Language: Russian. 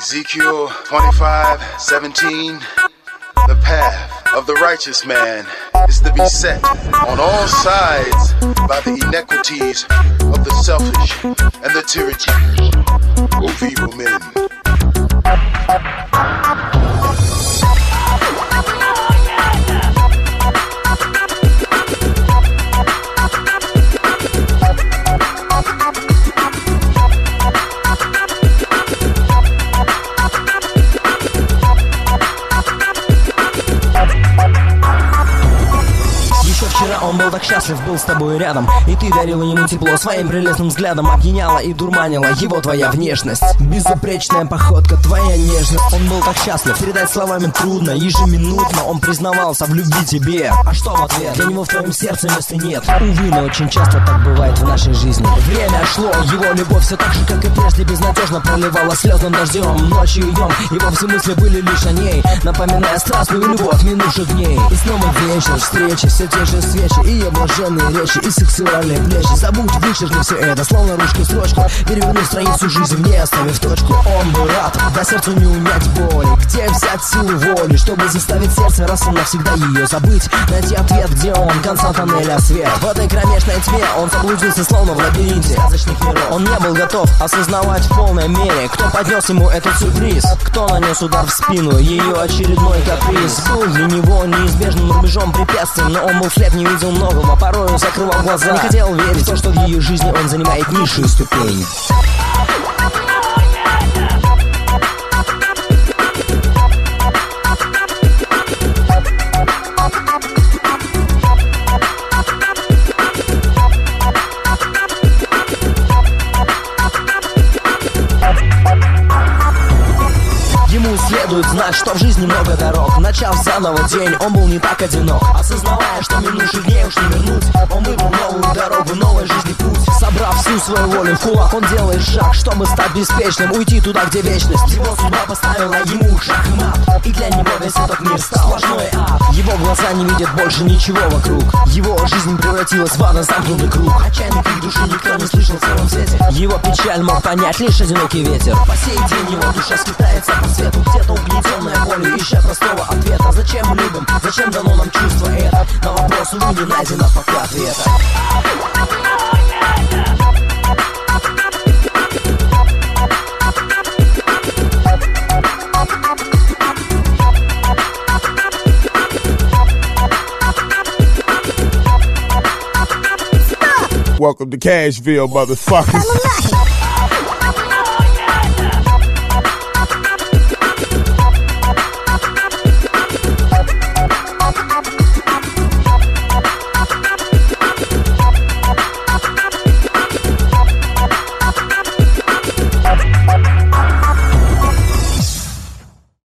Ezekiel 25:17. The path of the righteous man is to be set on all sides by the inequities of the selfish and the tyrannies of evil men. Он был так счастлив, был с тобой рядом, и ты дарила ему тепло своим прелестным взглядом. Опьяняла и дурманила его твоя внешность, безупречная походка, твоя нежность. Он был так счастлив, передать словами трудно. Ежеминутно он признавался в любви тебе. А что в ответ? Для него в твоем сердце места нет. Увы, но очень часто так бывает в нашей жизни. Время шло, его любовь все так же, как и прежде, безнадежно проливала слезным дождем. Ночью и днем его все мысли были лишь о ней, напоминая страстную любовь минувших дней. И снова вечер, встречи, все те же свечи, и ее блаженные речи, и сексуальные плечи. Забудь, вычеркни все это, словно ручкой строчку, переверни страницу жизни, не оставив точку. Он был рад, да сердцу не унять боли. Где взять силу воли, чтобы заставить сердце раз и навсегда ее забыть? Найти ответ, где он, конца тоннеля свет. В этой кромешной тьме он заблудился, словно в лабиринте сказочных миров. Он не был готов осознавать в полной мере, кто поднес ему этот сюрприз, кто нанес удар в спину, ее очередной каприз. Был для него неизбежным рубежом, препятствием, но он был слеп, не видел многого, порою закрывал глаза. Не хотел верить в то, что в ее жизни он занимает низшую ступень. Ему следует знать, что в жизни много дорог. Начав заново день, он был не так одинок. Осознавая, что минувших дней уж не вернуть, он выбрал новую дорогу, новой жизни путь. Собрав всю свою волю в кулак, он делает шаг, чтобы стать беспечным, уйти туда, где вечность. Его судьба поставила ему шаг и мат, и для него весь этот мир стал сплошной ад. Его глаза не видят больше ничего вокруг, его жизнь превратилась в замкнутый круг. Отчаянный крик души никто не слышал в целом свете. Его печаль мог понять лишь одинокий ветер. По сей день его душа скитается по свету, где-то угнетенная болью, ища простого ответа. Зачем мы любим? Зачем дано нам чувство это? На вопрос, увы, не найдено пока ответа. Welcome to Cashville, motherfuckers.